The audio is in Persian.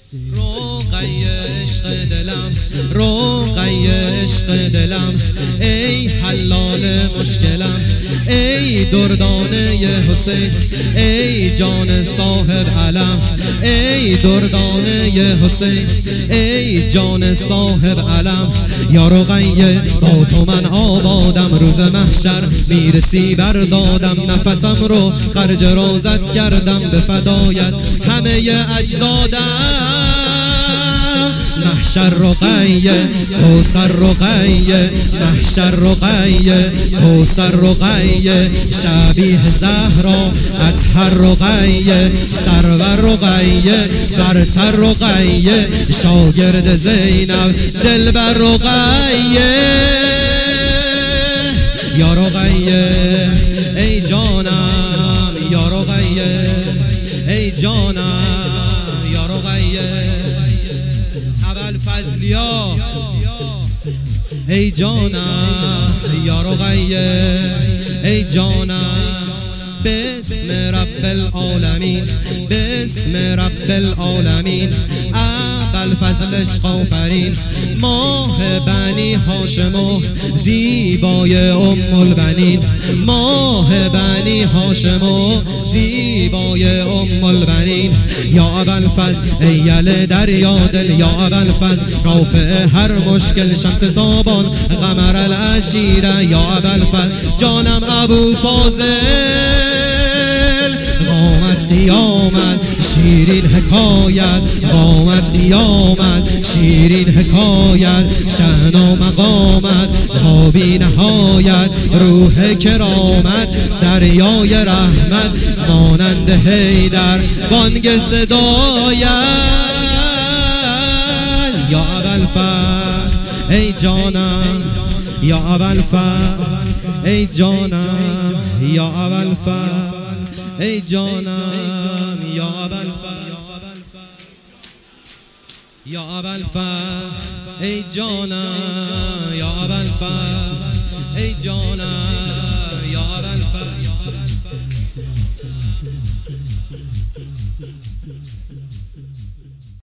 روقی عشق دلم، روقی عشق دلم، ای حلال مشکلم، ای دردانه حسین، ای جان صاحب علم، ای دردانه حسین، ای جان صاحب علم. یا رقیه با تو من آبادم، روز محشر میرسی بردادم، نفسم رو خرج روزت کردم به فدایت همه اجدادم. محشر رقیه کوثر رقیه، محشر رقیه کوثر رقیه، شبیه زهرا اطهر رقیه، سرور رقیه برتر رقیه، شاگرد زینب دلبر رقیه. یا رقیه ای جانم، یا رقیه ای جانم، یا رقیه ابوالفضلیا ای جانم، یا رقیه ای جانم. بسم رب العالمین، بسم رب العالمین، ابوالفضل عشق آفرین، ماه بنی هاشم و زیبای ام البنین، ماه بنی هاشم و زیبای ام البنین. یا ابوالفضل ای یل دریا دل، یا ابوالفضل رافع هر مشکل، شمس تابان قمر العشیره، یا ابوالفضل جانم ابو فاضل. قامت قیامت شیرین حکایت، قامت قیامت شیرین حکایت، شأن و مقامت تا بی نهایت، روح کرامت دریای رحمت، مانند حیدر بانگ صدایت. یا ابوالفضل ای جانم، یا ابوالفضل ای جانم، یا ابوالفضل ای جانم، یا ابوالفضل، یا ابوالفضل ای جانم، یا ابوالفضل ای جانم، یا ابوالفضل.